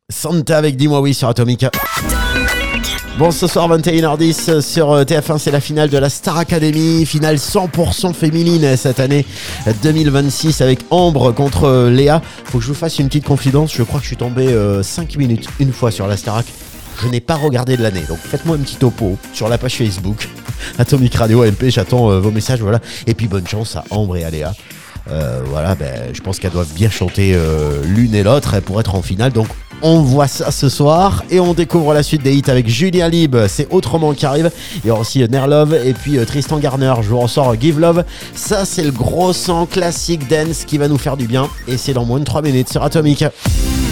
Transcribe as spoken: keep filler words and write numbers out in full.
Santa avec Dis-moi oui sur Atomic. Bon, ce soir vingt et une heures dix sur T F un, c'est la finale de la Star Academy, finale cent pour cent féminine cette année deux mille vingt-six avec Ambre contre Léa. Faut que je vous fasse une petite confidence, je crois que je suis tombé euh, cinq minutes une fois sur la Starac. Je n'ai pas regardé de l'année, donc faites-moi un petit topo sur la page Facebook Atomic Radio M P, j'attends euh, vos messages, voilà. Et puis bonne chance à Ambre et à Léa. Euh, voilà, ben, je pense qu'elles doivent bien chanter euh, l'une et l'autre pour être en finale, donc on voit ça ce soir et on découvre la suite des hits avec Julien Lib, c'est Autrement qui arrive. Il y aura aussi Nerlove et puis euh, Tristan Garner. Je vous ressors Give Love. Ça, c'est le gros sang classique dance qui va nous faire du bien et c'est dans moins de trois minutes sur Atomic.